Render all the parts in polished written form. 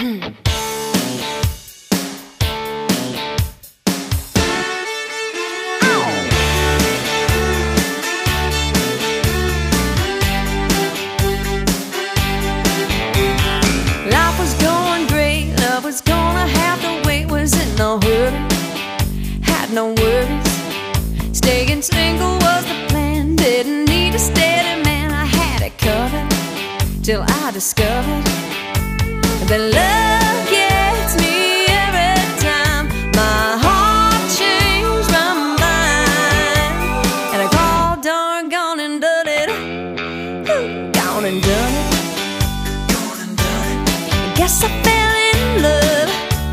Life was going great, love was gonna have to wait. Was in no hurry, had no worries. Staying single was the plan, didn't need a steady man. I had it covered till I discovered that love gets me every time. My heart changed my mind, and I called darn gone and done it. Gone and done it. Guess I fell in love.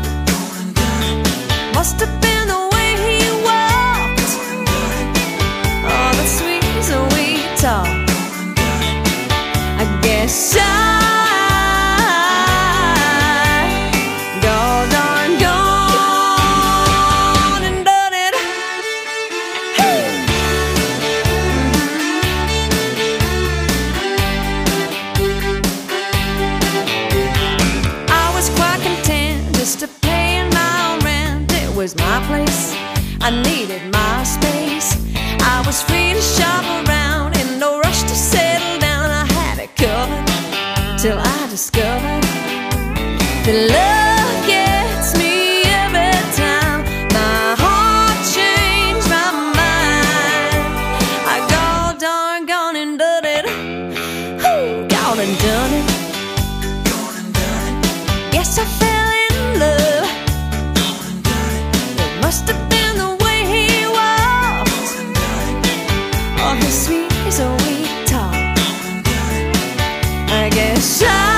Must have been the way he walked, oh, the sweet, sweet talk. I guess I gone and done it. I was quite content just to pay my own rent. It was my place, I needed my space. I was free to shop around, in no rush to settle down. I had it covered till I discovered that love gets me every time. My heart changed my mind. I gone and done it. Gone and done it. Guess I fell in love. It must have been the way he walked, oh, his sweet, sweet talk. I guess I